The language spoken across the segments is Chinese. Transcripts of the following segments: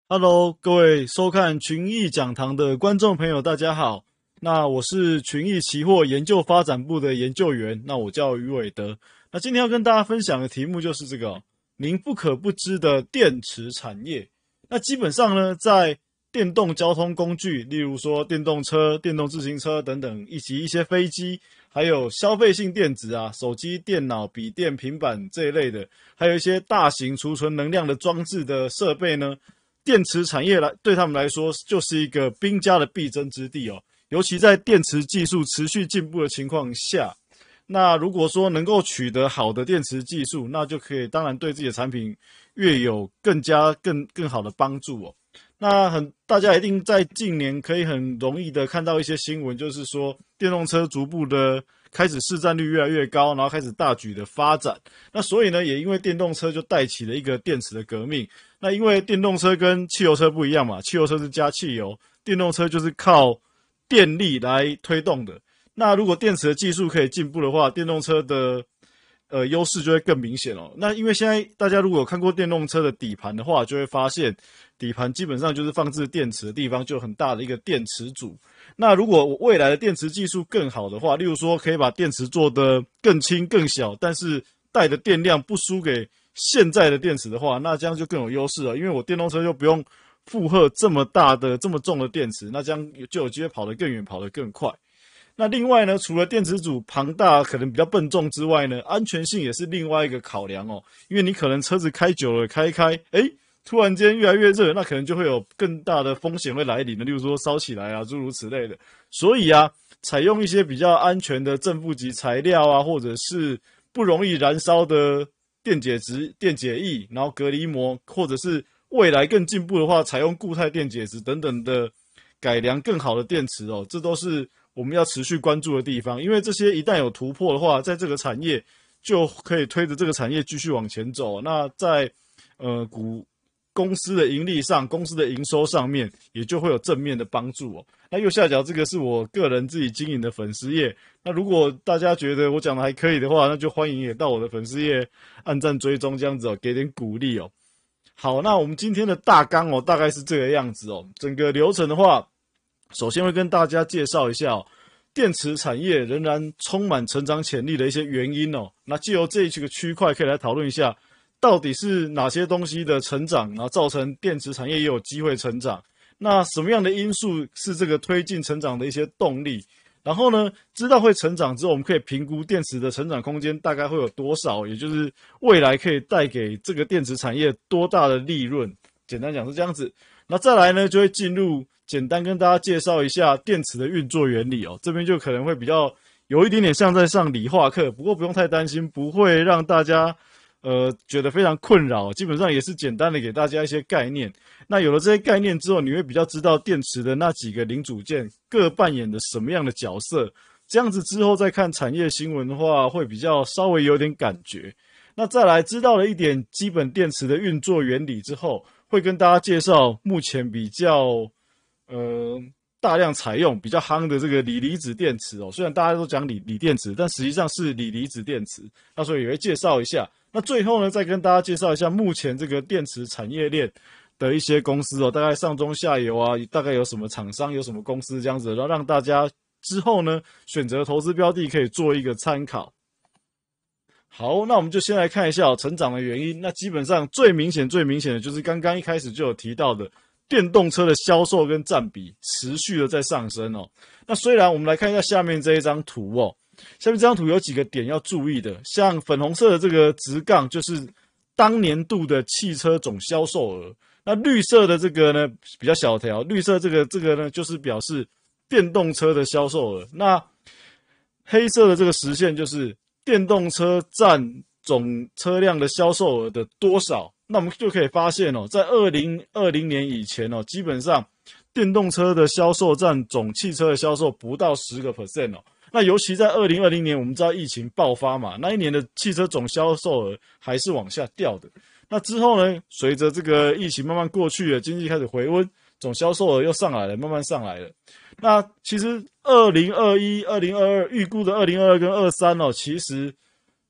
Hello，各位收看群益讲堂的观众朋友，大家好。那我是群益期货研究发展部的研究员，那我叫于伟德。那今天要跟大家分享的题目就是这个您不可不知的电池产业。那基本上呢，在电动交通工具，例如说电动车、电动自行车等等，以及一些飞机，还有消费性电子啊，手机、电脑、笔电、平板这一类的，还有一些大型储存能量的装置的设备呢。电池产业对他们来说就是一个兵家的必争之地哦，尤其在电池技术持续进步的情况下，那如果说能够取得好的电池技术，那就可以当然对自己的产品越有更好的帮助哦。那大家一定在近年可以很容易的看到一些新闻，就是说电动车逐步的开始市占率越来越高，然后开始大举的发展。那所以呢，也因为电动车就带起了一个电池的革命。那因为电动车跟汽油车不一样嘛，汽油车是加汽油，电动车就是靠电力来推动的。那如果电池的技术可以进步的话，电动车的优势就会更明显哦。那因为现在大家如果有看过电动车的底盘的话，就会发现底盘基本上就是放置电池的地方，就有很大的一个电池组。那如果未来的电池技术更好的话，例如说可以把电池做得更轻更小，但是带的电量不输给现在的电池的话，那这样就更有优势了。因为我电动车就不用负荷这么大的、这么重的电池，那这样就有机会跑得更远、跑得更快。那另外呢，除了电池组庞大、可能比较笨重之外呢，安全性也是另外一个考量哦。因为你可能车子开久了，开一开，突然间越来越热，那可能就会有更大的风险会来临的，例如说烧起来啊，诸如此类的。所以啊，采用一些比较安全的正负极材料啊，或者是不容易燃烧的电解质、电解液，然后隔离膜，或者是未来更进步的话，采用固态电解质等等的改良更好的电池哦，这都是我们要持续关注的地方。因为这些一旦有突破的话，在这个产业就可以推着这个产业继续往前走。那在公司的盈利上，公司的营收上面，也就会有正面的帮助哦。那右下角这个是我个人自己经营的粉丝页。那如果大家觉得我讲的还可以的话，那就欢迎也到我的粉丝页按赞追踪，这样子哦，给点鼓励哦。好，那我们今天的大纲哦，大概是这个样子哦。整个流程的话，首先会跟大家介绍一下哦，电池产业仍然充满成长潜力的一些原因哦。那借由这几个区块，可以来讨论一下，到底是哪些东西的成长，然后造成电池产业也有机会成长。那什么样的因素是这个推进成长的一些动力？然后呢，知道会成长之后，我们可以评估电池的成长空间大概会有多少，也就是未来可以带给这个电池产业多大的利润。简单讲是这样子。那再来呢，就会进入简单跟大家介绍一下电池的运作原理哦。这边就可能会比较有一点点像在上理化课，不过不用太担心，不会让大家觉得非常困扰。基本上也是简单的给大家一些概念。那有了这些概念之后，你会比较知道电池的那几个零组件各扮演的什么样的角色。这样子之后再看产业新闻的话，会比较稍微有点感觉。那再来知道了一点基本电池的运作原理之后，会跟大家介绍目前比较大量采用比较夯的这个锂离子电池哦。虽然大家都讲锂电池，但实际上是锂离子电池。那所以也会介绍一下。那最后呢，再跟大家介绍一下目前这个电池产业链的一些公司哦，大概上中下游啊，大概有什么厂商，有什么公司这样子，然后让大家之后呢选择投资标的可以做一个参考。好，那我们就先来看一下成长的原因。那基本上最明显的就是刚刚一开始就有提到的，电动车的销售跟占比持续的在上升哦。那虽然我们来看一下下面这一张图哦，下面这张图有几个点要注意的，像粉红色的这个直杠就是当年度的汽车总销售额，那绿色的这个呢比较小条，绿色这个呢就是表示电动车的销售额，那黑色的这个实线就是电动车占总车辆的销售额的多少。那我们就可以发现哦，在2020年以前哦，基本上电动车的销售占总汽车的销售不到10%哦。那尤其在2020年，我们知道疫情爆发嘛，那一年的汽车总销售额还是往下掉的。那之后呢，随着这个疫情慢慢过去了，经济开始回温，总销售额又上来了，慢慢上来了。那其实2021、2022预估的2022跟23哦，其实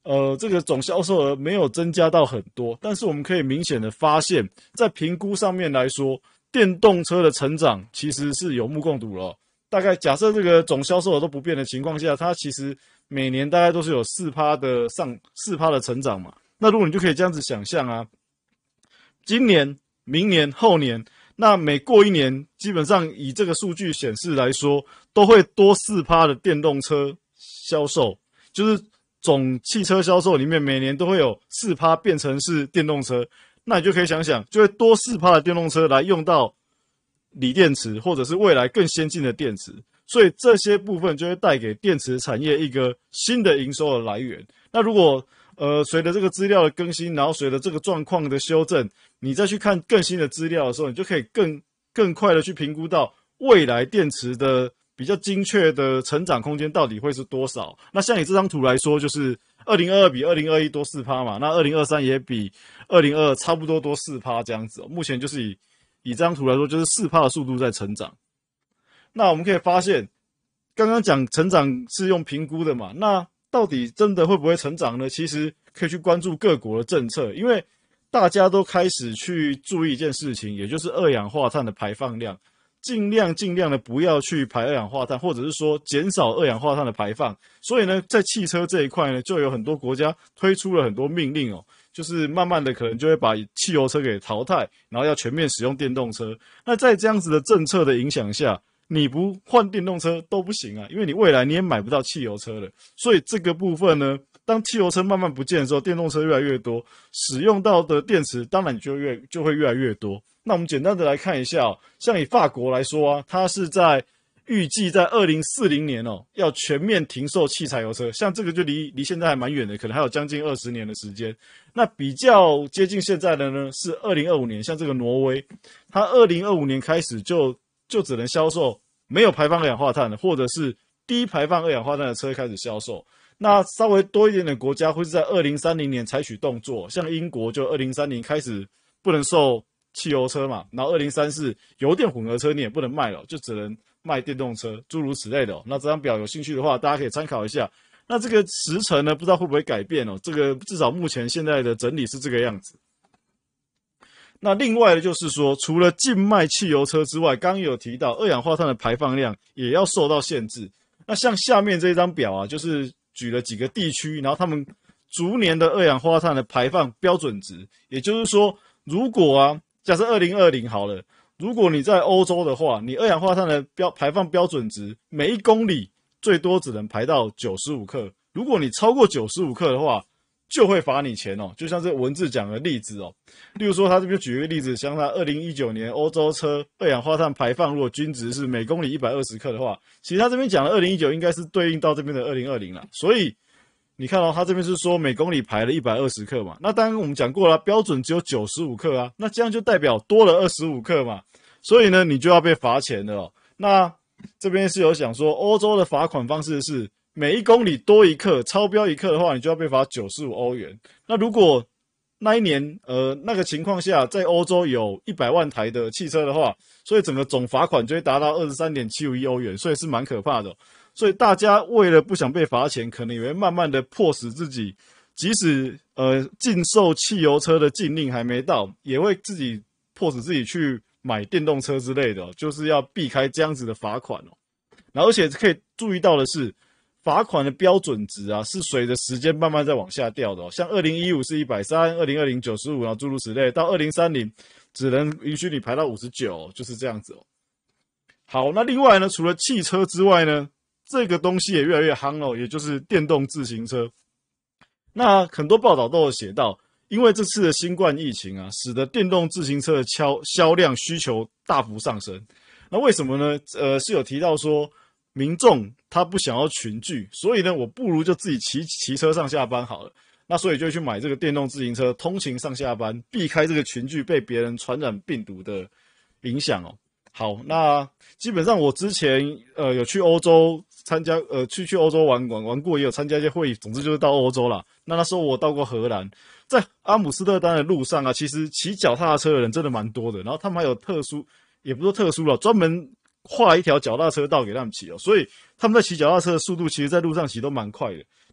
这个总销售额没有增加到很多，但是我们可以明显的发现，在评估上面来说，电动车的成长其实是有目共睹了哦。大概假设这个总销售额都不变的情况下，它其实每年大概都是有4%的成长嘛。那如果你就可以这样子想象啊，今年、明年、后年，那每过一年，基本上以这个数据显示来说，都会多4%的电动车销售，就是总汽车销售里面每年都会有4%变成是电动车。那你就可以想想，就会多4%的电动车来用到锂电池，或者是未来更先进的电池。所以这些部分就会带给电池产业一个新的营收的来源。那如果随着这个资料的更新，然后随着这个状况的修正，你再去看更新的资料的时候，你就可以更快的去评估到未来电池的比较精确的成长空间到底会是多少。那像你这张图来说，就是2022比2021多4%嘛，那2023也比2022差不多多4%这样子哦。目前就是以这张图来说，就是4%的速度在成长。那我们可以发现，刚刚讲成长是用评估的嘛，那到底真的会不会成长呢？其实可以去关注各国的政策，因为大家都开始去注意一件事情，也就是二氧化碳的排放量，尽量的不要去排二氧化碳，或者是说减少二氧化碳的排放。所以呢，在汽车这一块呢，就有很多国家推出了很多命令哦，就是慢慢的可能就会把汽油车给淘汰，然后要全面使用电动车。那在这样子的政策的影响下，你不换电动车都不行啊，因为你未来你也买不到汽油车了。所以这个部分呢，当汽油车慢慢不见的时候，电动车越来越多，使用到的电池当然就会越来越多。那我们简单的来看一下哦，像以法国来说啊，它是预计在2040年哦，要全面停售汽柴油车。像这个就离现在还蛮远的，可能还有将近20年的时间。那比较接近现在的呢，是2025年，像这个挪威，它2025年开始就只能销售没有排放二氧化碳的，或者是低排放二氧化碳的车开始销售。那稍微多一点的国家会是在2030年采取动作，像英国就2030开始不能售汽油车嘛，然后2034油电混合车你也不能卖了，就只能卖电动车，诸如此类的哦。那这张表有兴趣的话，大家可以参考一下。那这个时程呢，不知道会不会改变哦？这个至少目前现在的整理是这个样子。那另外的就是说，除了禁卖汽油车之外，刚刚有提到二氧化碳的排放量也要受到限制。那像下面这张表啊，就是举了几个地区，然后他们逐年的二氧化碳的排放标准值。也就是说，如果啊，假设2020好了，如果你在欧洲的话，你二氧化碳的排放标准值每1公里最多只能排到95克。如果你超过95克的话，就会罚你钱哦，就像这个文字讲的例子哦，例如说他这边举一个例子，像他2019年欧洲车二氧化碳排放，如果均值是每公里120克的话，其实他这边讲的2019应该是对应到这边的2020啦。所以你看哦，他这边是说每公里排了120克嘛，那当然我们讲过了，标准只有95克啊，那这样就代表多了25克嘛，所以呢你就要被罚钱了哦。那这边是有想说，欧洲的罚款方式是每1公里多1克，超标1克的话，你就要被罚95欧元。那如果那一年那个情况下，在欧洲有100万台的汽车的话，所以整个总罚款就会达到23.751欧元，所以是蛮可怕的。所以大家为了不想被罚钱，可能也会慢慢的迫使自己，即使禁售汽油车的禁令还没到，也会自己迫使自己去买电动车之类的，就是要避开这样子的罚款哦。然后而且可以注意到的是，罚款的标准值啊，是随着时间慢慢在往下掉的哦。像2015是130，2020 95，然后诸如此类，到2030只能允许你排到59，就是这样子哦。好，那另外呢，除了汽车之外呢，这个东西也越来越夯哦，也就是电动自行车。那很多报道都有写到，因为这次的新冠疫情啊，使得电动自行车的销量需求大幅上升。那为什么呢？是有提到说，民众他不想要群聚，所以呢，我不如就自己骑车上下班好了。那所以就去买这个电动自行车通勤上下班，避开这个群聚被别人传染病毒的影响哦。好，那基本上我之前有去欧洲参加去欧洲玩过，也有参加一些会议，总之就是到欧洲啦。那时候我到过荷兰，在阿姆斯特丹的路上啊，其实骑脚踏车的人真的蛮多的，然后他们还有特殊，也不是特殊了，专门画一条脚踏车道给他们骑哦，所以他们在骑脚踏车的速度，其实在路上骑都蛮快的。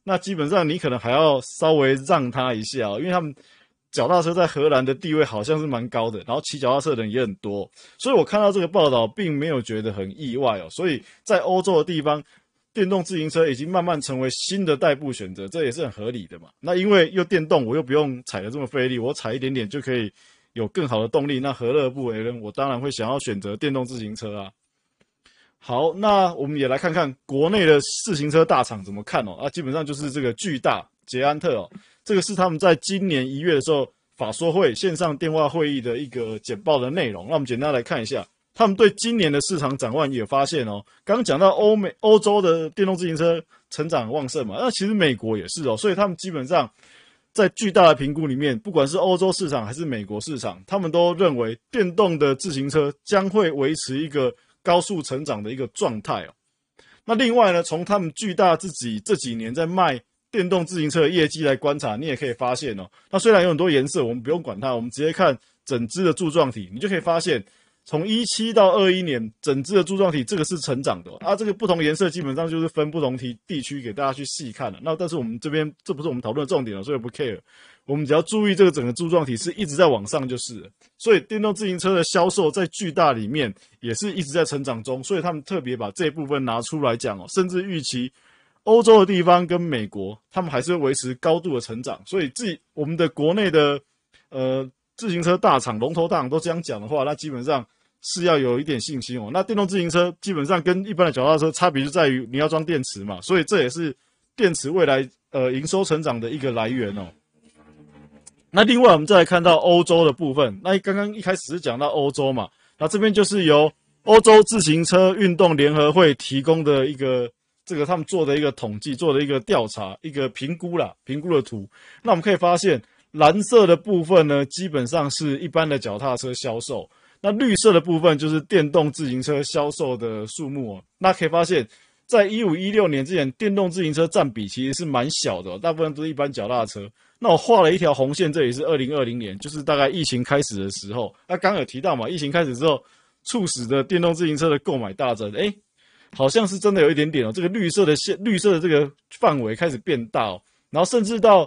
那基本上你可能还要稍微让他一下因为他们脚踏车在荷兰的地位好像是蛮高的，然后骑脚踏车的人也很多，所以我看到这个报道并没有觉得很意外所以在欧洲的地方，电动自行车已经慢慢成为新的代步选择，这也是很合理的嘛。那因为又电动，我又不用踩得这么费力，我踩一点点就可以有更好的动力，那何乐而不为呢？我当然会想要选择电动自行车啊。好，那我们也来看看国内的自行车大厂怎么看基本上就是这个巨大捷安特这个是他们在今年1月的时候法说会线上电话会议的一个简报的内容。那我们简单来看一下，他们对今年的市场展望也发现刚刚讲到欧洲的电动自行车成长旺盛嘛，那其实美国也是所以他们基本上在巨大的评估里面，不管是欧洲市场还是美国市场，他们都认为电动的自行车将会维持一个高速成长的一个状态那另外呢，从他们巨大自己这几年在卖电动自行车的业绩来观察，你也可以发现那虽然有很多颜色，我们不用管它，我们直接看整支的柱状体，你就可以发现，从17到21年，整支的柱状体这个是成长的这个不同颜色基本上就是分不同地区给大家去细看了。那但是我们这边这不是我们讨论的重点所以不 care。我们只要注意这个整个柱状体是一直在往上就是了。所以电动自行车的销售在巨大里面也是一直在成长中，所以他们特别把这一部分拿出来讲甚至预期欧洲的地方跟美国，他们还是会维持高度的成长。所以我们的国内的自行车大厂、龙头大厂都这样讲的话，那基本上是要有一点信心那电动自行车基本上跟一般的脚踏车差别就在于你要装电池嘛，所以这也是电池未来营收成长的一个来源那另外我们再来看到欧洲的部分，那刚刚一开始是讲到欧洲嘛，那这边就是由欧洲自行车运动联合会提供的一个这个他们做的一个统计，做的一个调查，一个评估的图。那我们可以发现蓝色的部分呢，基本上是一般的脚踏车销售，那绿色的部分就是电动自行车销售的数目那可以发现在15、16年之前，电动自行车占比其实是蛮小的大部分都是一般脚踏车。那我画了一条红线，这里是2020年，就是大概疫情开始的时候。那刚刚有提到嘛，疫情开始之后，促使的电动自行车的购买大增。好像是真的有一点点这个绿色的这个范围开始变大然后甚至到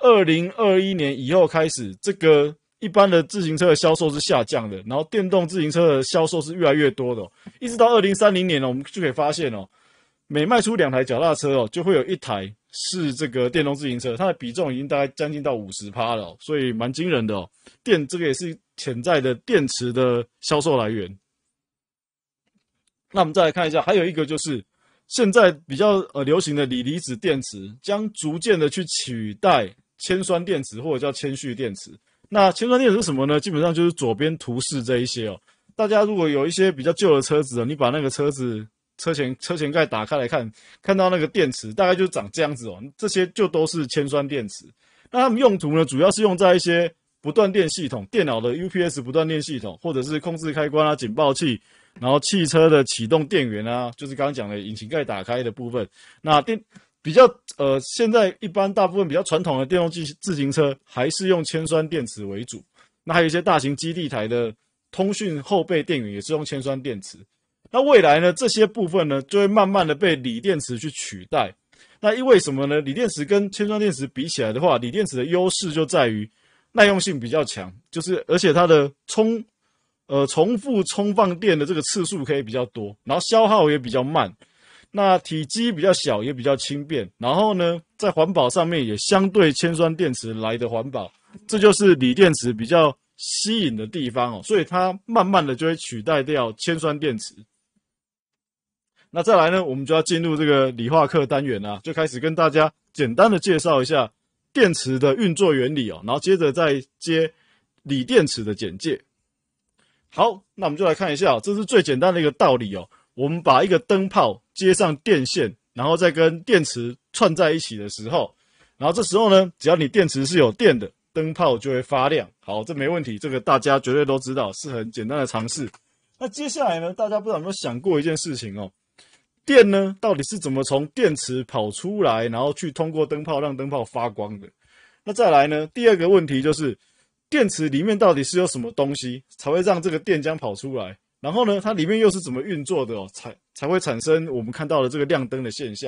2021年以后开始，这个一般的自行车的销售是下降的，然后电动自行车的销售是越来越多的一直到2030年我们就可以发现每卖出2台脚踏车就会有1台是这个电动自行车，它的比重已经大概将近到50%了所以蛮惊人的这个也是潜在的电池的销售来源。那我们再来看一下，还有一个就是现在比较流行的锂离子电池，将逐渐的去取代铅酸电池或者叫铅蓄电池。那铅酸电池是什么呢？基本上就是左边图示这一些大家如果有一些比较旧的车子你把那个车子车前盖打开来看到那个电池大概就长这样子这些就都是铅酸电池。那它们用途呢，主要是用在一些不断电系统，电脑的 UPS 不断电系统，或者是控制开关警报器，然后汽车的启动电源就是刚刚讲的引擎盖打开的部分。那比较现在一般大部分比较传统的电动自行车还是用铅酸电池为主。那还有一些大型基地台的通讯后备电源也是用铅酸电池。那未来呢，这些部分呢就会慢慢的被锂电池去取代。那因为什么呢？锂电池跟铅酸电池比起来的话，锂电池的优势就在于耐用性比较强，就是而且它的重复充放电的这个次数可以比较多，然后消耗也比较慢，那体积比较小也比较轻便，然后呢在环保上面也相对铅酸电池来的环保，这就是锂电池比较吸引的地方所以它慢慢的就会取代掉铅酸电池。那再来呢，我们就要进入这个理化课单元就开始跟大家简单的介绍一下电池的运作原理然后接着再接锂电池的简介。好，那我们就来看一下这是最简单的一个道理我们把一个灯泡接上电线，然后再跟电池串在一起的时候，然后这时候呢，只要你电池是有电的，灯泡就会发亮。好，这没问题，这个大家绝对都知道，是很简单的常识。那接下来呢，大家不知道有没有想过一件事情电呢到底是怎么从电池跑出来，然后去通过灯泡让灯泡发光的？那再来呢，第二个问题就是电池里面到底是有什么东西才会让这个电浆跑出来？然后呢，它里面又是怎么运作的才会产生我们看到的这个亮灯的现象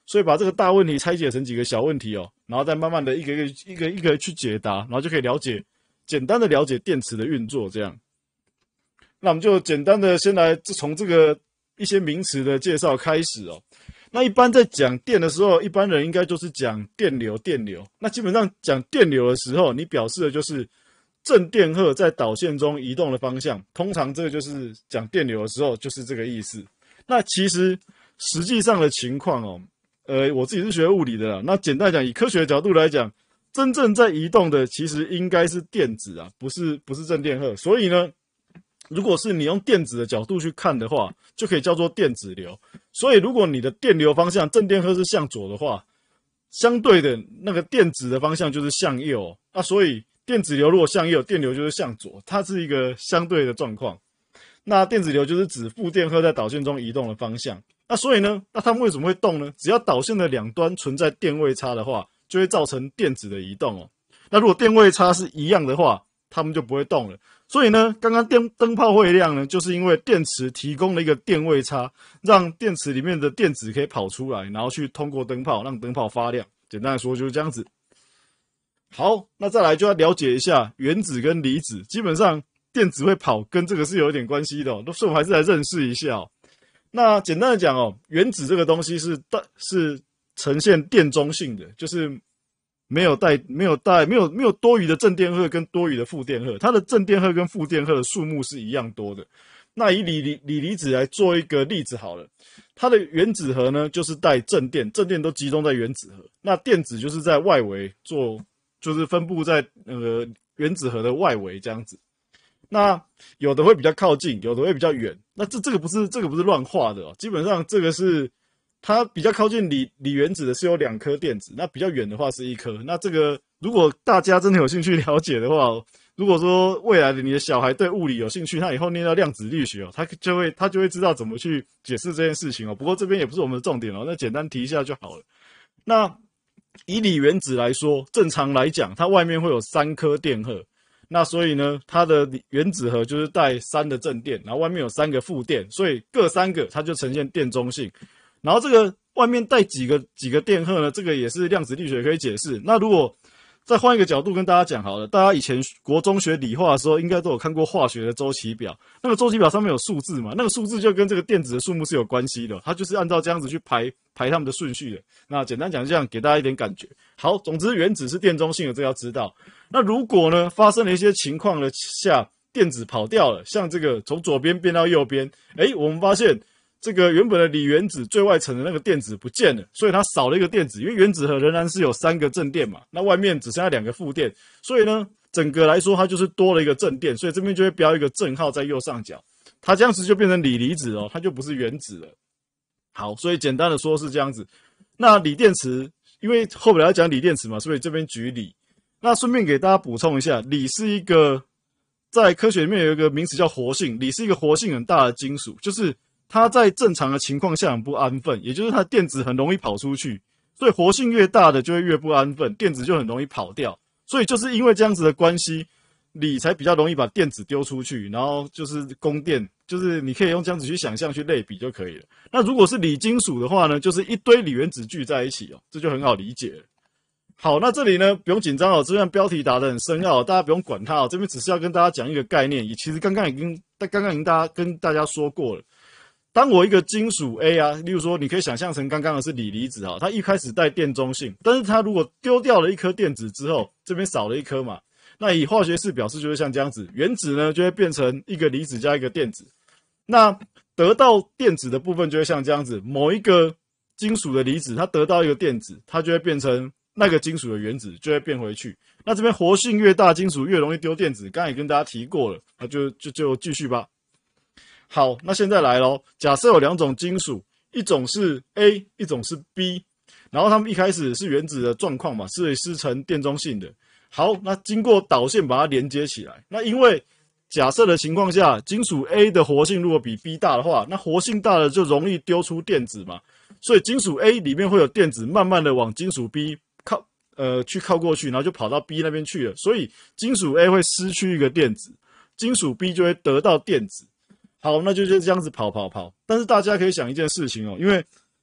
所以把这个大问题拆解成几个小问题哦，然后再慢慢的一个去解答，然后就可以简单的了解电池的运作这样。那我们就简单的先来从这个一些名词的介绍开始哦。那一般在讲电的时候，一般人应该就是讲电流。那基本上讲电流的时候，你表示的就是正电荷在导线中移动的方向。通常这个就是讲电流的时候就是这个意思。那其实实际上的情况哦，我自己是学物理的啦。那简单来讲，以科学的角度来讲，真正在移动的其实应该是电子啊，不是正电荷。所以呢，如果是你用电子的角度去看的话，就可以叫做电子流。所以如果你的电流方向正电荷是向左的话，相对的那个电子的方向就是向右。那所以电子流如果向右，电流就是向左，它是一个相对的状况。那电子流就是指负电荷在导线中移动的方向。那所以呢，那它们为什么会动呢？只要导线的两端存在电位差的话，就会造成电子的移动哦。那如果电位差是一样的话，它们就不会动了。所以呢，刚刚灯泡会亮呢，就是因为电池提供了一个电位差，让电池里面的电子可以跑出来，然后去通过灯泡，让灯泡发亮。简单来说就是这样子。好，那再来就要了解一下原子跟离子。基本上电子会跑跟这个是有一点关系的哦，所以我们还是来认识一下哦。那简单的讲哦，原子这个东西是呈现电中性的，就是没有多余的正电荷跟多余的负电荷，它的正电荷跟负电荷的数目是一样多的。那以锂离子来做一个例子好了，它的原子核呢就是带正电，正电都集中在原子核，那电子就是在外围就是分布在原子核的外围这样子。那有的会比较靠近，有的会比较远。那这个不是乱画的哦，基本上这个是它比较靠近锂原子的是有2颗电子，那比较远的话是1颗。那这个如果大家真的有兴趣了解的话，如果说未来的你的小孩对物理有兴趣，他以后念到量子力学哦，他就会知道怎么去解释这件事情哦。不过这边也不是我们的重点哦，那简单提一下就好了。那以锂原子来说，正常来讲，它外面会有3颗电荷。那所以呢，它的原子核就是带3的正电，然后外面有3个负电，所以各3个它就呈现电中性。然后这个外面带几个电荷呢？这个也是量子力学可以解释。那如果再换一个角度跟大家讲好了，大家以前国中学理化的时候，应该都有看过化学的周期表。那个周期表上面有数字嘛？那个数字就跟这个电子的数目是有关系的，它就是按照这样子去排它们的顺序的。那简单讲这样，给大家一点感觉。好，总之原子是电中性的，这要知道。那如果呢发生了一些情况的下，电子跑掉了，像这个从左边变到右边，我们发现这个原本的锂原子最外层的那个电子不见了，所以它少了一个电子，因为原子核仍然是有3个正电嘛，那外面只剩下2个负电，所以呢，整个来说它就是多了一个正电，所以这边就会标一个正号在右上角，它这样子就变成锂离子哦，它就不是原子了。好，所以简单的说是这样子。那锂电池，因为后面要讲锂电池嘛，所以这边举锂。那顺便给大家补充一下，锂是一个在科学里面有一个名词叫活性，锂是一个活性很大的金属，就是它在正常的情况下很不安分，也就是它的电子很容易跑出去，所以活性越大的就会越不安分，电子就很容易跑掉。所以就是因为这样子的关系，锂才比较容易把电子丢出去，然后就是供电，就是你可以用这样子去想象去类比就可以了。那如果是锂金属的话呢，就是一堆锂原子聚在一起哦，这就很好理解了。好，那这里呢不用紧张哦，这段标题打得很深奥，大家不用管它哦。这边只是要跟大家讲一个概念，其实刚刚已经跟大家说过了。当我一个金属 A 啊，例如说你可以想象成刚刚的是锂离子啊，它一开始带电中性，但是它如果丢掉了1颗电子之后，这边少了1颗嘛，那以化学式表示就是像这样子，原子呢就会变成一个离子加1个电子，那得到电子的部分就会像这样子，某一个金属的离子它得到1个电子，它就会变成那个金属的原子，就会变回去。那这边活性越大，金属越容易丢电子，刚才也跟大家提过了，那就继续吧。好，那现在来咯，假设有2种金属，一种是 A， 一种是 B， 然后它们一开始是原子的状况嘛，是呈电中性的。好，那经过导线把它连接起来，那因为假设的情况下，金属 A 的活性如果比 B 大的话，那活性大的就容易丢出电子嘛，所以金属 A 里面会有电子慢慢的往金属 B 靠过去，然后就跑到 B 那边去了，所以金属 A 会失去1个电子，金属 B 就会得到电子。好，那就是这样子跑。但是大家可以想一件事情哦，因为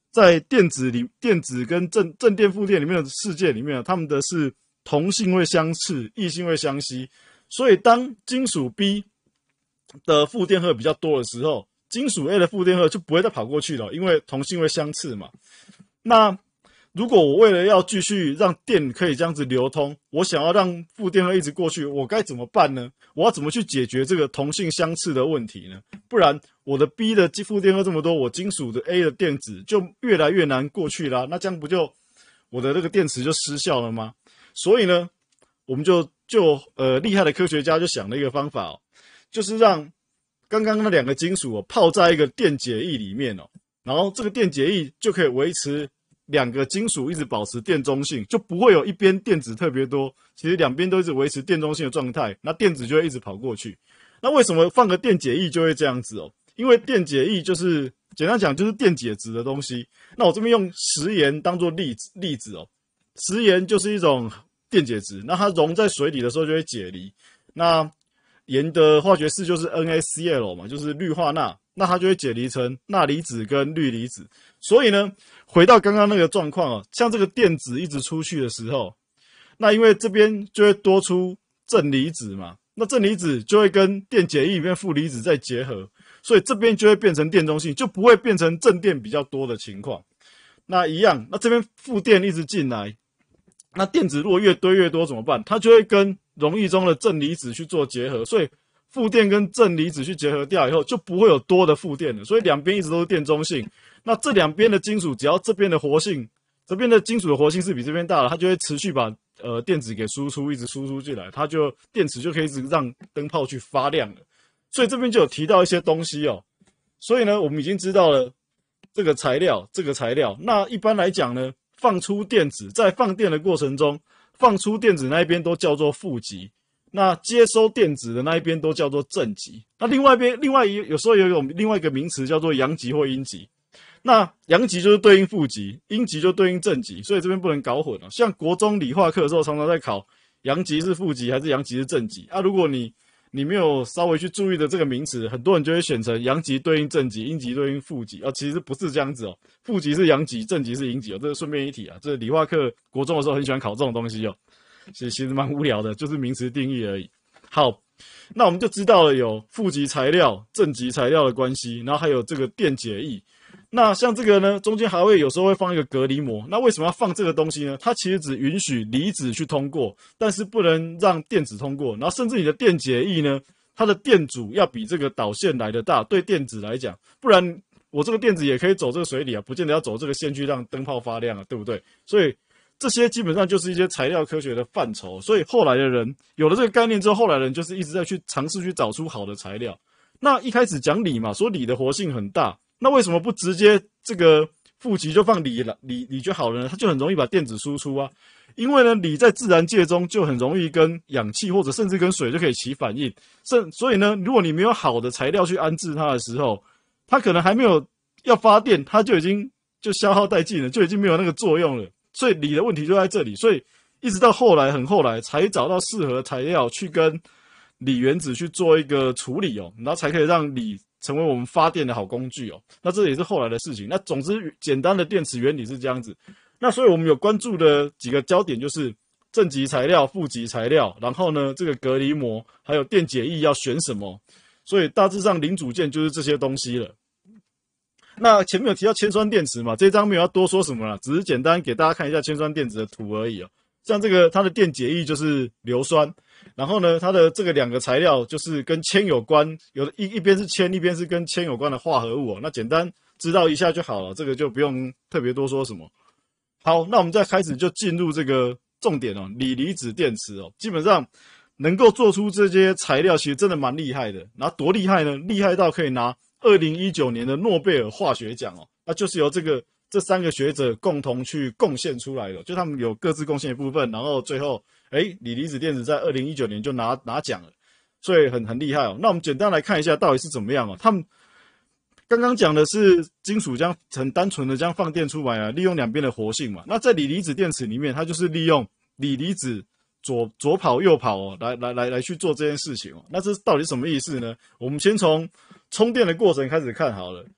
在电子跟正电负电里面的世界里面，它们的是同性会相斥，异性会相吸。所以当金属 B 的负电荷比较多的时候，金属 A 的负电荷就不会再跑过去了，因为同性会相斥嘛。那如果我为了要继续让电可以这样子流通，我想要让负电荷一直过去，我该怎么办呢？我要怎么去解决这个同性相斥的问题呢？不然我的 B 的负电荷这么多，我金属的 A 的电子就越来越难过去啦。那这样不就我的这个电池就失效了吗？所以呢，我们厉害的科学家就想了一个方法就是让刚刚那两个金属泡在一个电解液里面然后这个电解液就可以维持两个金属一直保持电中性，就不会有一边电子特别多，其实两边都一直维持电中性的状态，那电子就会一直跑过去。那为什么放个电解液就会这样子因为电解液就是简单讲就是电解质的东西。那我这边用食盐当做例子食盐就是一种电解质，那它溶在水里的时候就会解离。那盐的化学式就是 NaCl 嘛，就是氯化钠，那它就会解离成钠离子跟氯离子。所以呢，回到刚刚那个状况像这个电子一直出去的时候，那因为这边就会多出正离子嘛，那正离子就会跟电解液里面负离子再结合，所以这边就会变成电中性，就不会变成正电比较多的情况。那一样，那这边负电一直进来，那电子如果越堆越多怎么办？它就会跟溶液中的正离子去做结合，所以负电跟正离子去结合掉以后，就不会有多的负电了，所以两边一直都是电中性。那这两边的金属，只要这边的活性，这边的金属的活性是比这边大的，它就会持续把电子给输出，一直输出进来，它就电池就可以一直让灯泡去发亮了。所以这边就有提到一些东西所以呢，我们已经知道了这个材料。那一般来讲呢，放出电子在放电的过程中，放出电子那一边都叫做负极，那接收电子的那一边都叫做正极。那另外有时候也有另外一个名词叫做阳极或阴极。那阳极就是对应负极，阴极就对应正极，所以这边不能搞混像国中理化课的时候，常常在考阳极是负极还是阳极是正极如果你没有稍微去注意的这个名词，很多人就会选成阳极对应正极，阴极对应负极其实不是这样子负极是阳极，正极是阴极这是顺便一提这理化课国中的时候很喜欢考这种东西其实蛮无聊的，就是名词定义而已。好，那我们就知道了有负极材料、正极材料的关系，然后还有这个电解液。那像这个呢，中间还会有时候会放一个隔离膜。那为什么要放这个东西呢？它其实只允许离子去通过，但是不能让电子通过。然后甚至你的电解液呢，它的电阻要比这个导线来的大，对电子来讲，不然我这个电子也可以走这个水里不见得要走这个线去让灯泡发亮对不对？所以这些基本上就是一些材料科学的范畴。所以后来的人有了这个概念之后，后来的人就是一直在去尝试去找出好的材料。那一开始讲锂嘛，说锂的活性很大。那为什么不直接这个负极就放锂就好了呢？它就很容易把电子输出因为呢，锂在自然界中就很容易跟氧气或者甚至跟水就可以起反应。所以呢，如果你没有好的材料去安置它的时候，它可能还没有要发电，它就已经消耗殆尽了，就已经没有那个作用了。所以锂的问题就在这里。所以一直到很后来才找到适合材料去跟锂原子去做一个处理然后才可以让锂成为我们发电的好工具那这也是后来的事情。那总之简单的电池原理是这样子。那所以我们有关注的几个焦点就是正极材料、负极材料，然后呢这个隔离膜，还有电解液要选什么。所以大致上零组件就是这些东西了。那前面有提到铅酸电池嘛，这张没有要多说什么啦，只是简单给大家看一下铅酸电池的图而已像这个它的电解液就是硫酸，然后呢它的这个两个材料就是跟铅有关，有的一边是铅，一边是跟铅有关的化合物那简单知道一下就好了，这个就不用特别多说什么。好，那我们再开始就进入这个重点锂离子电池基本上能够做出这些材料其实真的蛮厉害的。然后多厉害呢？厉害到可以拿2019年的诺贝尔化学奖那就是由这三个学者共同去贡献出来的，就他们有各自贡献一部分，然后最后锂离子电池在2019年就拿奖了，所以很厉害那我们简单来看一下到底是怎么样他们刚刚讲的是金属将很单纯的将放电出来利用两边的活性嘛。那在锂离子电池里面，它就是利用锂离子左跑右跑来去做这件事情那这到底是什么意思呢？我们先从充电的过程开始看好了。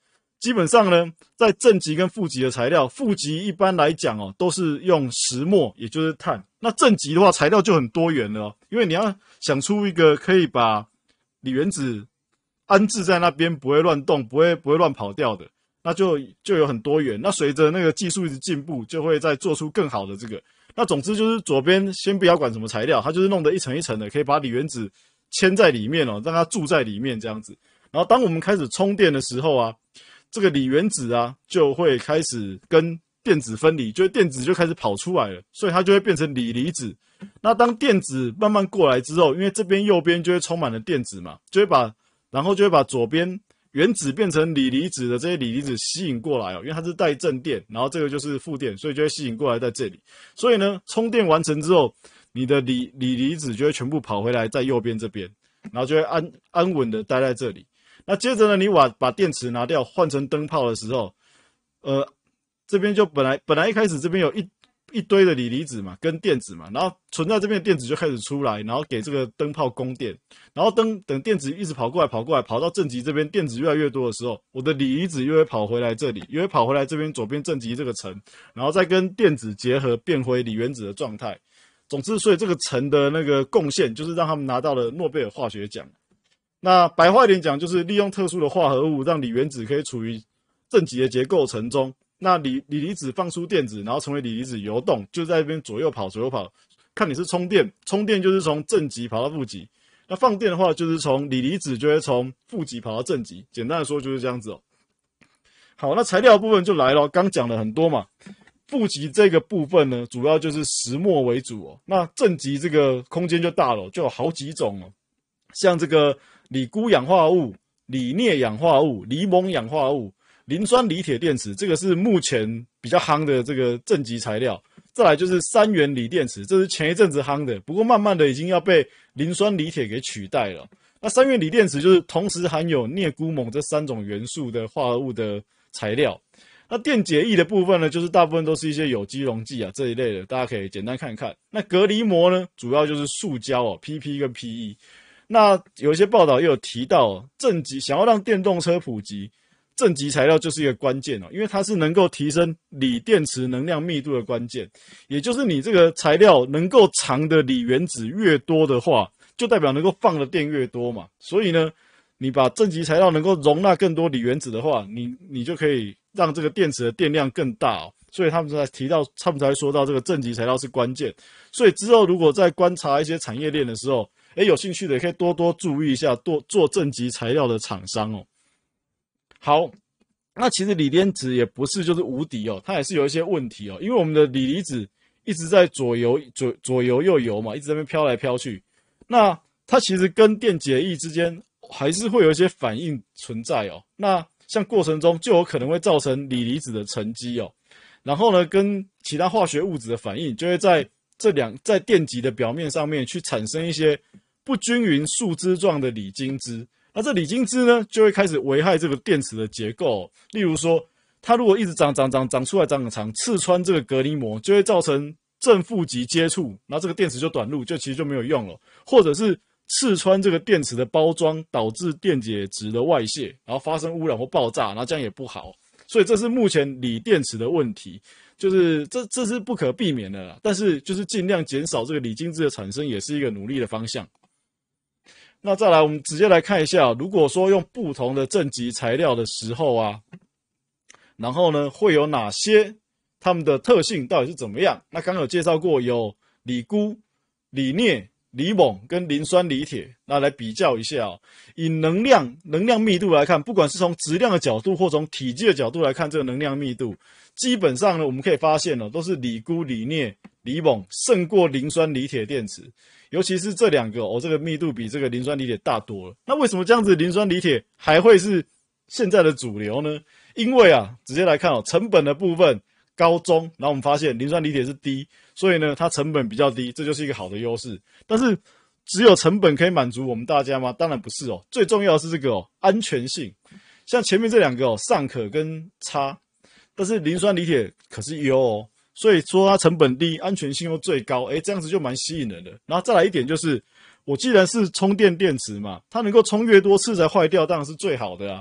基本上呢，在正极跟负极的材料，负极一般来讲都是用石墨，也就是碳。那正极的话，材料就很多元了因为你要想出一个可以把锂原子安置在那边，不会乱动，不会乱跑掉的，那就有很多元。那随着那个技术一直进步，就会再做出更好的这个。那总之就是左边先不要管什么材料，它就是弄得一层一层的，可以把锂原子嵌在里面让它住在里面这样子。然后当我们开始充电的时候啊，这个锂原子啊就会开始跟电子分离，就是电子就开始跑出来了，所以它就会变成锂离子。那当电子慢慢过来之后，因为这边右边就会充满了电子嘛，然后就会把左边原子变成锂离子的这些锂离子吸引过来因为它是带正电，然后这个就是负电，所以就会吸引过来在这里。所以呢，充电完成之后，你的锂离子就会全部跑回来在右边这边，然后就会安稳的待在这里。那接着呢，你把电池拿掉，换成灯泡的时候，这边就本来一开始这边有一堆的锂离子嘛，跟电子嘛，然后存在这边的电子就开始出来，然后给这个灯泡供电，然后等电子一直跑过来，跑到正极这边，电子越来越多的时候，我的锂离子又会跑回来这里，又会跑回来这边左边正极这个层，然后再跟电子结合，变回锂原子的状态。总之，所以这个层的那个贡献，就是让他们拿到了诺贝尔化学奖。那白话一点讲，就是利用特殊的化合物，让锂原子可以处于正极的结构层中。那锂离子放出电子，然后成为锂离子游动，就在这边左右跑，看你是充电就是从正极跑到负极，那放电的话就是从锂离子就会从负极跑到正极。简单的说就是这样子好，那材料的部分就来了，刚讲了很多嘛。负极这个部分呢，主要就是石墨为主那正极这个空间就大了，就有好几种像这个锂钴氧化物、锂镍氧化物、锂锰氧化物。磷酸锂铁电池，这个是目前比较夯的这个正极材料。再来就是3元锂电池，这是前一阵子夯的，不过慢慢的已经要被磷酸锂铁给取代了。那3元锂电池就是同时含有镍、钴、锰这3种元素的化合物的材料。那电解液的部分呢，就是大部分都是一些有机溶剂这一类的，大家可以简单看看。那隔离膜呢，主要就是塑胶PP 跟 PE。那有一些报道也有提到正极想要让电动车普及，正极材料就是一个关键因为它是能够提升锂电池能量密度的关键，也就是你这个材料能够藏的锂原子越多的话，就代表能够放的电越多嘛。所以呢，你把正极材料能够容纳更多锂原子的话，你就可以让这个电池的电量更大所以他们才说到这个正极材料是关键。所以之后如果在观察一些产业链的时候，有兴趣的也可以多多注意一下做正极材料的厂商好，那其实锂电池也不是就是无敌它也是有一些问题因为我们的锂离子一直在左游右游嘛，一直在那边飘来飘去，那它其实跟电解液之间还是会有一些反应存在那像过程中就有可能会造成锂离子的沉积然后呢跟其他化学物质的反应就会在电极的表面上面去产生一些不均匀树枝状的锂晶枝。那这锂晶枝呢，就会开始危害这个电池的结构例如说，它如果一直长出来，长很长，刺穿这个隔离膜，就会造成正负极接触，然后这个电池就短路，其实就没有用了。或者是刺穿这个电池的包装，导致电解质的外泄，然后发生污染或爆炸，然后这样也不好。所以这是目前锂电池的问题，就是这是不可避免的啦。但是就是尽量减少这个锂晶枝的产生，也是一个努力的方向。那再来，我们直接来看一下，如果说用不同的正极材料的时候然后呢会有哪些它们的特性到底是怎么样？那刚刚有介绍过，有锂钴、锂镍、锂锰跟磷酸锂铁，那来比较一下以能量密度来看，不管是从质量的角度或从体积的角度来看，这个能量密度基本上呢，我们可以发现都是锂钴、锂镍、锂锰胜过磷酸锂铁电池。尤其是这两个这个密度比这个磷酸锂铁大多了。那为什么这样子磷酸锂铁还会是现在的主流呢？因为直接来看成本的部分高中，然后我们发现磷酸锂铁是低，所以呢它成本比较低，这就是一个好的优势。但是只有成本可以满足我们大家吗？当然不是最重要的是这个安全性。像前面这两个尚可跟差，但是磷酸锂铁可是优所以说它成本低，安全性又最高，这样子就蛮吸引人的。然后再来一点就是，我既然是充电电池嘛，它能够充越多次才坏掉，当然是最好的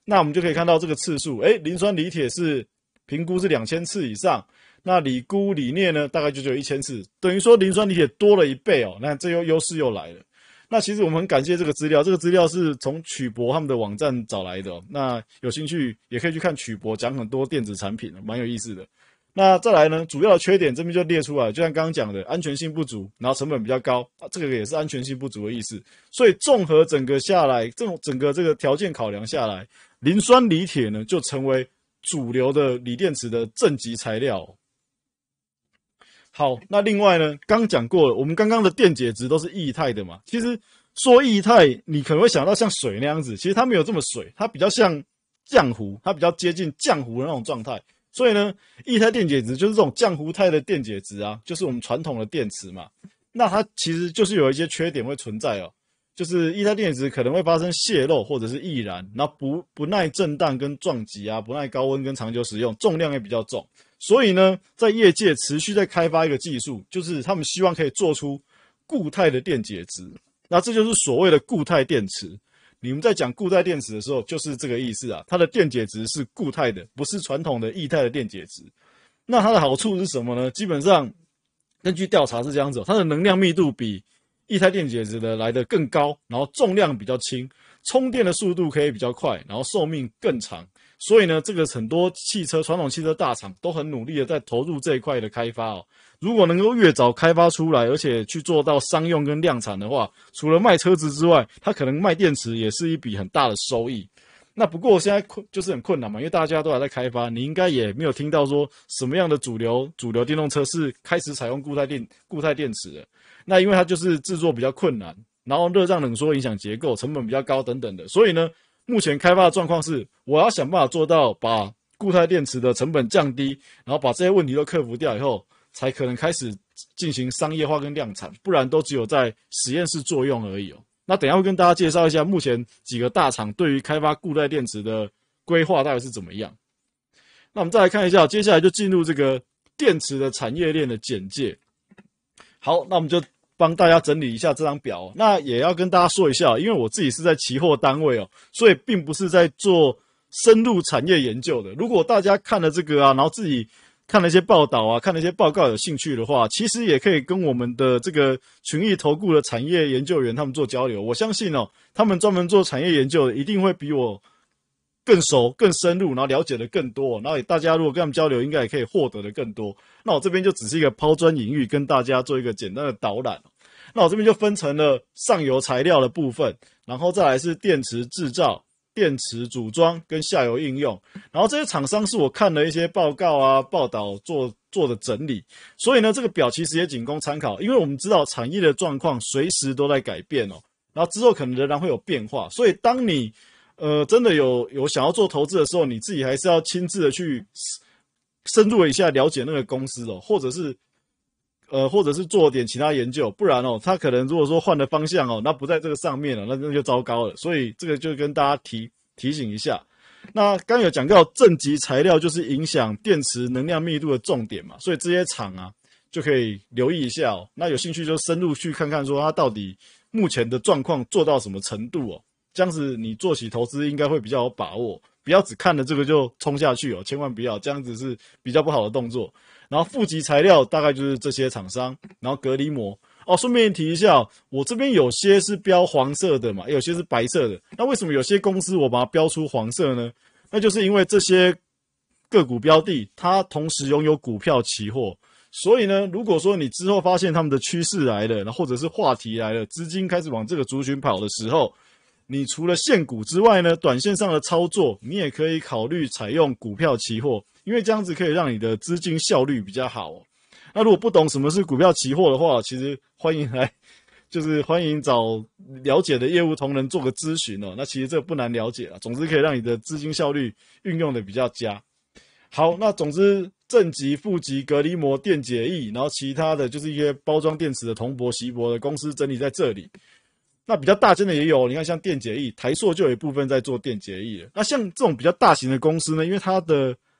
那我们就可以看到这个次数，磷酸锂铁是评估是2000次以上，那锂钴锂镍呢，大概就只有1000次，等于说磷酸锂铁多了1倍哦。那这优势又来了。那其实我们很感谢这个资料，这个资料是从曲博他们的网站找来的哦。那有兴趣也可以去看曲博讲很多电子产品，蛮有意思的。那再来呢，主要的缺点这边就列出来，就像刚刚讲的，安全性不足，然后成本比较高，这个也是安全性不足的意思。所以综合整个下来，整个这个条件考量下来，磷酸锂铁呢就成为主流的锂电池的正极材料。好，那另外呢，刚讲过了，我们刚刚的电解质都是液态的嘛。其实说液态，你可能会想到像水那样子，其实它没有这么水，它比较像浆糊，它比较接近浆糊的那种状态。所以呢，液态电解质就是这种浆糊态的电解质啊，就是我们传统的电池嘛。那它其实就是有一些缺点会存在哦，就是液态电解质可能会发生泄漏或者是易燃，然后不耐震荡跟撞击啊，不耐高温跟长久使用，重量也比较重。所以呢，在业界持续在开发一个技术，就是他们希望可以做出固态的电解质。那这就是所谓的固态电池。你们在讲固态电池的时候，就是这个意思啊。它的电解质是固态的，不是传统的液态的电解质。那它的好处是什么呢？基本上根据调查是这样子，它的能量密度比液态电解质的来得更高，然后重量比较轻，充电的速度可以比较快，然后寿命更长。所以呢，这个很多传统汽车大厂都很努力的在投入这一块的开发哦。如果能够越早开发出来，而且去做到商用跟量产的话，除了卖车子之外，它可能卖电池也是一笔很大的收益。那不过现在就是很困难嘛，因为大家都还在开发，你应该也没有听到说什么样的主流电动车是开始采用固态电池的。那因为它就是制作比较困难，然后热胀冷缩影响结构，成本比较高等等的，所以呢，目前开发的状况是，我要想办法做到把固态电池的成本降低，然后把这些问题都克服掉以后，才可能开始进行商业化跟量产，不然都只有在实验室作用而已哦。那等一下会跟大家介绍一下目前几个大厂对于开发固态电池的规划大概是怎么样。那我们再来看一下，接下来就进入这个电池的产业链的简介。好，那我们就帮大家整理一下这张表。那也要跟大家说一下，因为我自己是在期货单位哦，所以并不是在做深入产业研究的。如果大家看了这个啊，然后自己看了一些报道啊，看了一些报告有兴趣的话，其实也可以跟我们的这个群益投顾的产业研究员他们做交流。我相信哦，他们专门做产业研究的一定会比我更熟、更深入，然后了解的更多。然后大家如果跟他们交流，应该也可以获得的更多。那我这边就只是一个抛砖引玉，跟大家做一个简单的导览。那我这边就分成了上游材料的部分，然后再来是电池制造、电池组装跟下游应用。然后这些厂商是我看了一些报告啊、报道做的整理，所以呢，这个表其实也仅供参考，因为我们知道产业的状况随时都在改变哦，然后之后可能仍然会有变化，所以当你真的有想要做投资的时候，你自己还是要亲自的去深入一下了解那个公司哦，或者是做点其他研究，不然哦，他可能如果说换了方向哦，那不在这个上面了，那就糟糕了。所以这个就跟大家提醒一下。那刚有讲到正极材料就是影响电池能量密度的重点嘛，所以这些厂啊就可以留意一下哦。那有兴趣就深入去看看，说它到底目前的状况做到什么程度哦。这样子你做起投资应该会比较有把握，不要只看了这个就冲下去哦，千万不要，这样子是比较不好的动作。然后负极材料大概就是这些厂商，然后隔离膜哦，顺便提一下，我这边有些是标黄色的嘛，有些是白色的。那为什么有些公司我把它标出黄色呢？那就是因为这些个股标的它同时拥有股票期货，所以呢，如果说你之后发现他们的趋势来了，或者是话题来了，资金开始往这个族群跑的时候，你除了现股之外呢，短线上的操作你也可以考虑采用股票期货，因为这样子可以让你的资金效率比较好哦。那如果不懂什么是股票期货的话，其实欢迎找了解的业务同仁做个咨询哦。那其实这不难了解啊，总之可以让你的资金效率运用的比较佳。好，那总之正极、负极、隔离膜、电解液，然后其他的就是一些包装电池的铜箔、锡箔的公司整理在这里。那比较大间的也有，你看像电解液，台塑就有一部分在做电解液了。那像这种比较大型的公司呢，因为它的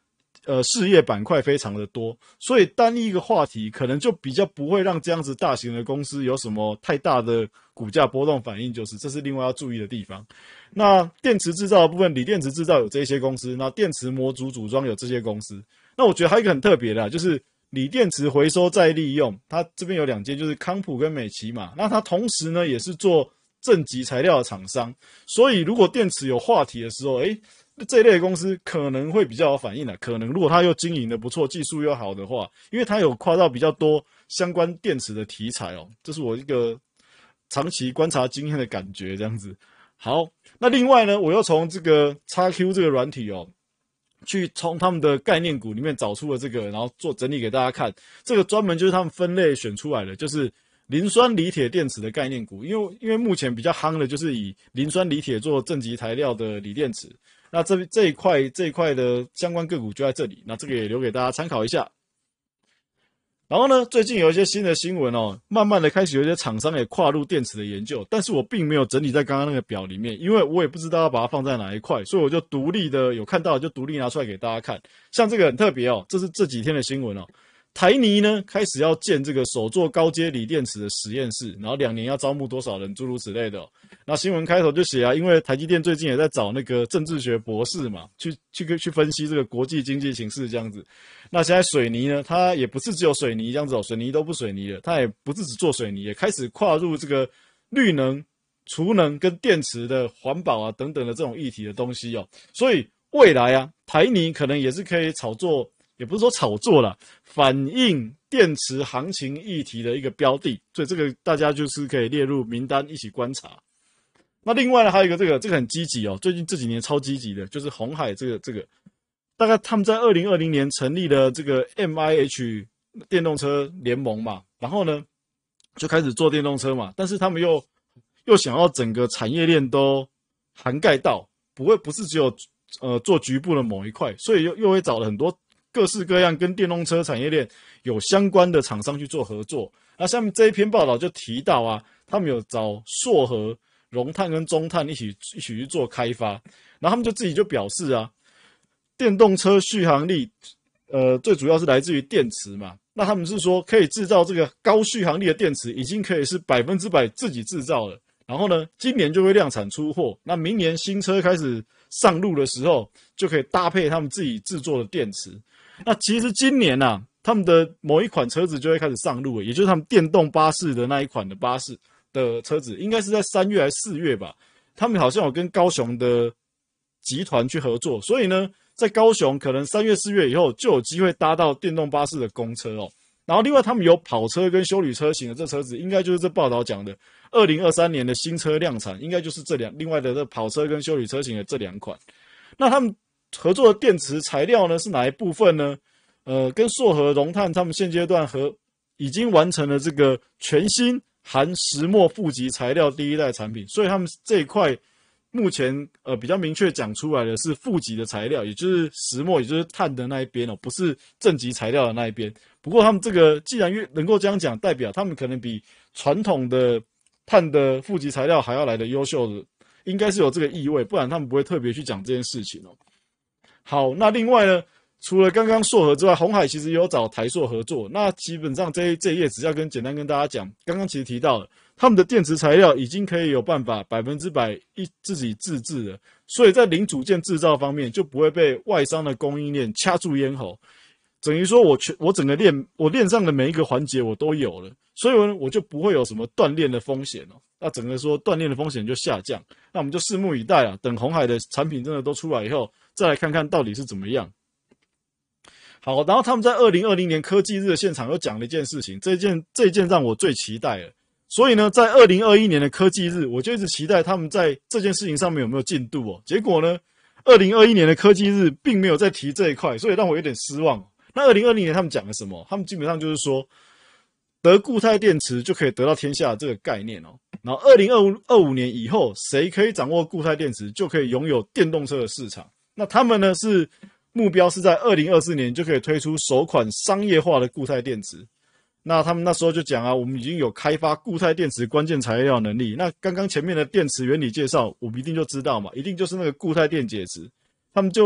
事业板块非常的多，所以单一一个话题可能就比较不会让这样子大型的公司有什么太大的股价波动反应，就是这是另外要注意的地方。那电池制造的部分，锂电池制造有这些公司，那电池模组组装有这些公司。那我觉得还有一个很特别的就是锂电池回收再利用，它这边有2间，就是康普跟美奇玛。那它同时呢也是做正极材料的厂商，所以如果电池有话题的时候，这一类的公司可能会比较有反应的。可能如果它又经营的不错，技术又好的话，因为它有跨到比较多相关电池的题材哦，这是我一个长期观察经验的感觉，这样子。好，那另外呢，我又从这个 XQ 这个软体哦，去从他们的概念股里面找出了这个，然后做整理给大家看。这个专门就是他们分类选出来的，就是磷酸锂铁电池的概念股。因为目前比较夯的就是以磷酸锂铁做正极材料的锂电池。那这一块的相关个股就在这里，那这个也留给大家参考一下。然后呢，最近有一些新的新闻哦，慢慢的开始有一些厂商也跨入电池的研究，但是我并没有整理在刚刚那个表里面，因为我也不知道要把它放在哪一块，所以我就独立的有看到就独立拿出来给大家看。像这个很特别哦，这是这几天的新闻哦。台泥呢开始要建这个首座高阶锂电池的实验室，然后2年要招募多少人，诸如此类的哦。那新闻开头就写啊，因为台积电最近也在找那个政治学博士嘛，去分析这个国际经济形势这样子。那现在水泥呢，它也不是只有水泥这样子哦，水泥都不水泥了，它也不是只做水泥，也开始跨入这个绿能、储能跟电池的环保啊等等的这种议题的东西哦。所以未来啊，台泥可能也是可以炒作。也不是说炒作啦，反映电池行情议题的一个标的，所以这个大家就是可以列入名单一起观察。那另外呢，还有一个这个很积极哦，最近这几年超积极的，就是鸿海这个，大概他们在2020年成立了这个 MIH 电动车联盟嘛，然后呢就开始做电动车嘛，但是他们又想要整个产业链都涵盖到，不是只有做局部的某一块，所以又会找了很多各式各样跟电动车产业链有相关的厂商去做合作。那下面这一篇报道就提到啊，他们有找硕和、荣碳跟中碳一起去做开发，然后他们就自己就表示啊，电动车续航力，最主要是来自于电池嘛。那他们是说可以制造这个高续航力的电池，已经可以是100%自己制造了。然后呢，今年就会量产出货。那明年新车开始上路的时候，就可以搭配他们自己制作的电池。那其实今年啊，他们的某一款车子就会开始上路了，也就是他们电动巴士的那一款的巴士的车子，应该是在3月还是4月吧。他们好像有跟高雄的集团去合作，所以呢，在高雄可能3月4月以后就有机会搭到电动巴士的公车哦。然后另外他们有跑车跟休旅车型的这车子，应该就是这报道讲的2023年的新车量产，应该就是另外的这跑车跟休旅车型的这2款。那他们合作的电池材料呢是哪一部分呢？跟硕和、荣碳他们现阶段已经完成了这个全新含石墨负极材料第1代产品，所以他们这一块目前比较明确讲出来的是负极的材料，也就是石墨，也就是碳的那一边哦，不是正极材料的那一边。不过他们这个既然能够这样讲，代表他们可能比传统的碳的负极材料还要来的优秀的，应该是有这个意味，不然他们不会特别去讲这件事情哦。好，那另外呢，除了刚刚硕和之外，鸿海其实也有找台硕合作。那基本上这一页只要简单跟大家讲，刚刚其实提到了他们的电池材料已经可以有办法100%自己自制了，所以在零组件制造方面就不会被外商的供应链掐住咽喉。等于说我整个链上的每一个环节我都有了，所以我就不会有什么断链的风险哦。那整个说断链的风险就下降，那我们就拭目以待啊，等鸿海的产品真的都出来以后，再来看看到底是怎么样。好，然后他们在2020年科技日的现场又讲了一件事情，这一件让我最期待了。所以呢，在2021年的科技日，我就一直期待他们在这件事情上面有没有进度哦。结果呢，2021年的科技日并没有再提这一块，所以让我有点失望。那2020年他们讲了什么？他们基本上就是说，得固态电池就可以得到天下这个概念哦。然后2025年以后，谁可以掌握固态电池，就可以拥有电动车的市场。那他们呢是目标是在2024年就可以推出首款商业化的固态电池。那他们那时候就讲啊，我们已经有开发固态电池关键材料能力。那刚刚前面的电池原理介绍，我们一定就知道嘛，一定就是那个固态电解质。他们就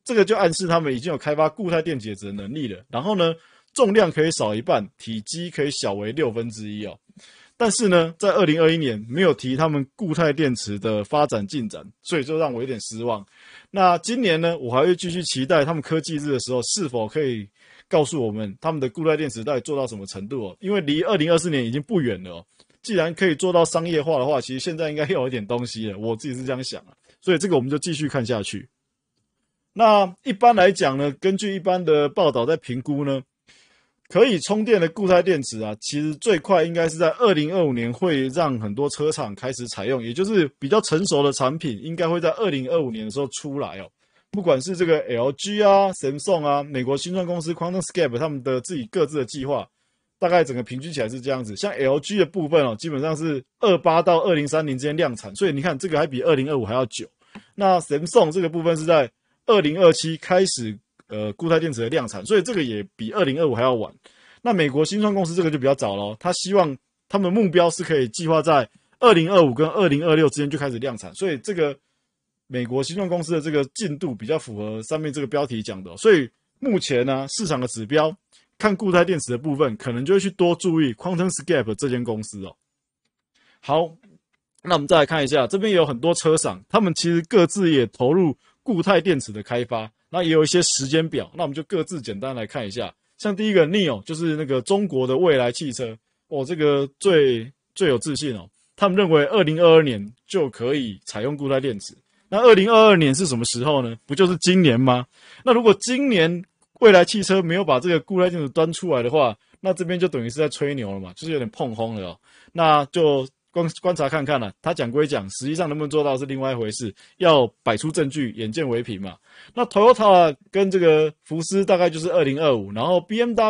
这个就暗示他们已经有开发固态电解质的能力了。然后呢，重量可以少一半，体积可以小为1/6哦。但是呢，在2021年没有提他们固态电池的发展进展，所以就让我有点失望。那今年呢，我还会继续期待他们科技日的时候，是否可以告诉我们他们的固态电池到底做到什么程度哦？因为离2024年已经不远了哦。既然可以做到商业化的话，其实现在应该要有一点东西了，我自己是这样想啊。所以这个我们就继续看下去。那一般来讲呢，根据一般的报道在评估呢，可以充电的固态电池啊，其实最快应该是在2025年会让很多车厂开始采用，也就是比较成熟的产品应该会在2025年的时候出来哦。不管是这个 LG 啊、Samsung 啊、美国新创公司 QuantumScape 他们的自己各自的计划，大概整个平均起来是这样子。像 LG 的部分哦，基本上是28到2030之间量产，所以你看这个还比2025还要久。那 Samsung 这个部分是在2027开始固态电池的量产，所以这个也比2025还要晚。那美国新创公司这个就比较早了，他希望他们的目标是可以计划在2025跟2026之间就开始量产，所以这个美国新创公司的这个进度比较符合上面这个标题讲的，所以目前呢市场的指标看固态电池的部分，可能就会去多注意 QuantumScape 这间公司哦。好，那我们再来看一下，这边也有很多车厂，他们其实各自也投入固态电池的开发，那也有一些时间表，那我们就各自简单来看一下。像第一个 NIO 就是那个中国的蔚来汽车，这个最有自信哦，他们认为2022年就可以采用固态电池。那2022年是什么时候呢？不就是今年吗？那如果今年蔚来汽车没有把这个固态电池端出来的话，那这边就等于是在吹牛了嘛，就是有点碰轰了哦。那就观察看看啦，他讲归讲，实际上能不能做到是另外一回事，要摆出证据，眼见为凭嘛。那 Toyota 跟这个福斯大概就是2025，然后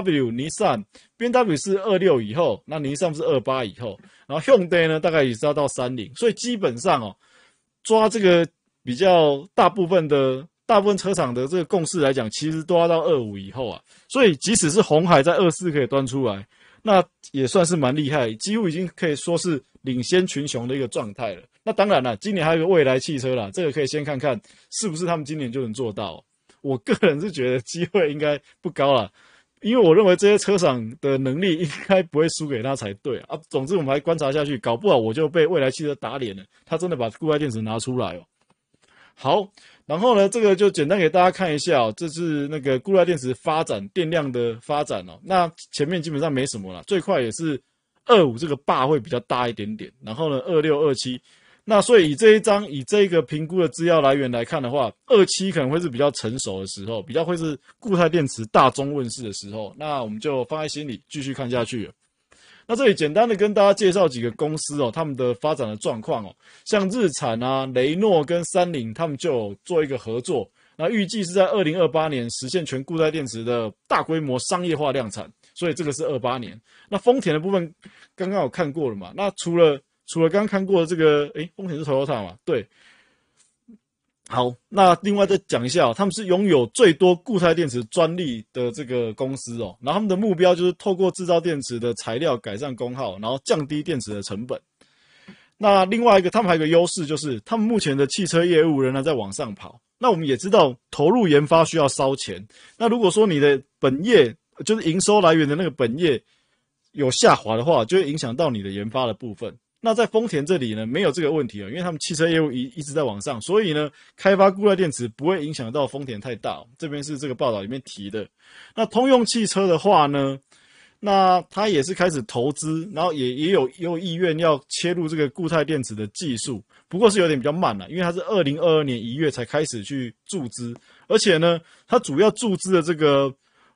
BMW、Nissan 是26以后，那 Nissan 是28以后，然后 Hyundai 呢大概也是要到30，所以基本上哦，抓这个比较大部分车厂的这个共识来讲，其实都要到25以后啊。所以即使是鸿海在24可以端出来，那也算是蛮厉害，几乎已经可以说是领先群雄的一个状态了。那当然了，今年还有一个蔚来汽车啦，这个可以先看看是不是他们今年就能做到。我个人是觉得机会应该不高啦，因为我认为这些车厂的能力应该不会输给他才对啊。总之我们还观察下去，搞不好我就被蔚来汽车打脸了，他真的把固态电池拿出来哦。好，然后呢，这个就简单给大家看一下哦，这是那个固态电池发展电量的发展哦。那前面基本上没什么啦，最快也是25这个坝会比较大一点点，然后呢26、27，那所以以这一个评估的资料来源来看的话，27可能会是比较成熟的时候，比较会是固态电池大宗问世的时候，那我们就放在心里继续看下去了。那这里简单的跟大家介绍几个公司哦，他们的发展的状况哦，像日产啊、雷诺跟三菱，他们就有做一个合作，那预计是在2028年实现全固态电池的大规模商业化量产，所以这个是28年。那丰田的部分刚刚有看过了嘛？那除了刚刚看过的这个，丰田是 Toyota 嘛？对。好，那另外再讲一下他们是拥有最多固态电池专利的这个公司哦，然后他们的目标就是透过制造电池的材料改善功耗，然后降低电池的成本。那另外一个，他们还有一个优势就是他们目前的汽车业务仍然在往上跑。那我们也知道投入研发需要烧钱，那如果说你的本业就是营收来源的那个本业有下滑的话，就会影响到你的研发的部分。那在丰田这里呢，没有这个问题因为他们汽车业务一直在往上，所以呢，开发固态电池不会影响到丰田太大这边是这个报道里面提的。那通用汽车的话呢，那他也是开始投资，然后也有意愿要切入这个固态电池的技术，不过是有点比较慢因为它是2022年1月才开始去注资，而且呢，它主要注资的这个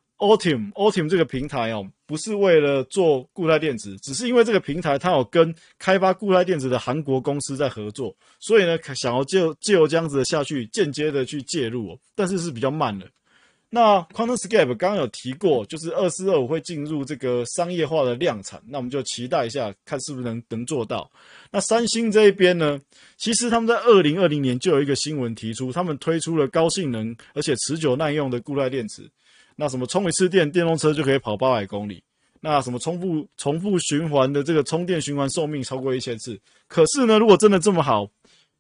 Ultium 这个平台不是为了做固态电池，只是因为这个平台它有跟开发固态电池的韩国公司在合作，所以呢想要借由这样子的下去间接的去介入但是是比较慢的。那 QuantumScape 刚刚有提过，就是24、25会进入这个商业化的量产，那我们就期待一下，看是不是能做到。那三星这一边呢，其实他们在2020年就有一个新闻提出，他们推出了高性能而且持久耐用的固态电池。那什么充一次电动车就可以跑800公里，那什么重复循环的这个充电循环寿命超过1000次。可是呢，如果真的这么好，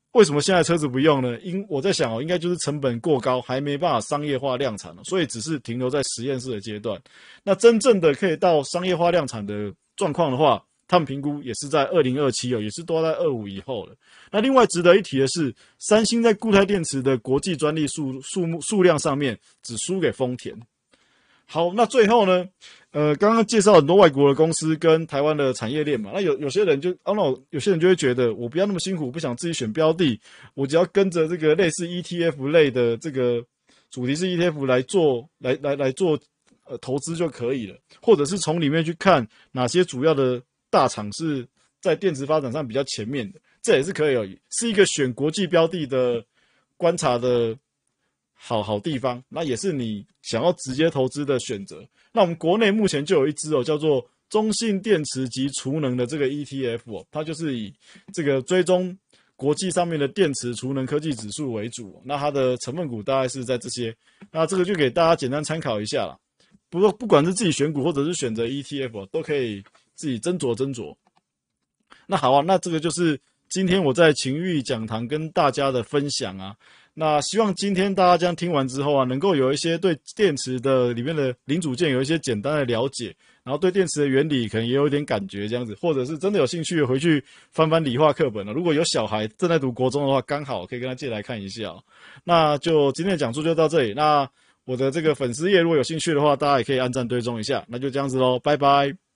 为什么现在车子不用呢？我在想应该就是成本过高，还没办法商业化量产，所以只是停留在实验室的阶段。那真正的可以到商业化量产的状况的话，他们评估也是在2027也是都在25以后了。那另外值得一提的是，三星在固态电池的国际专利数量上面只输给丰田。好，那最后呢，刚刚介绍很多外国的公司跟台湾的产业链嘛，那有些人就有些人就会觉得我不要那么辛苦，我不想自己选标的，我只要跟着这个类似 ETF 类的这个主题式 ETF 来做投资就可以了，或者是从里面去看哪些主要的大厂是在电池发展上比较前面的，这也是可以而已，是一个选国际标的的观察的好地方，那也是你想要直接投资的选择。那我们国内目前就有一支叫做中信电池及储能的这个 ETF 它就是以这个追踪国际上面的电池储能科技指数为主，那它的成分股大概是在这些，那这个就给大家简单参考一下啦。不管是自己选股或者是选择 ETF 都可以自己斟酌。那好啊，那这个就是今天我在情欲讲堂跟大家的分享啊。那希望今天大家这样听完之后啊，能够有一些对电池的里面的零组件有一些简单的了解，然后对电池的原理可能也有一点感觉这样子，或者是真的有兴趣回去翻翻理化课本了。如果有小孩正在读国中的话，刚好可以跟他借来看一下。那就今天的讲座就到这里。那我的这个粉丝页如果有兴趣的话，大家也可以按赞追踪一下。那就这样子咯，拜拜。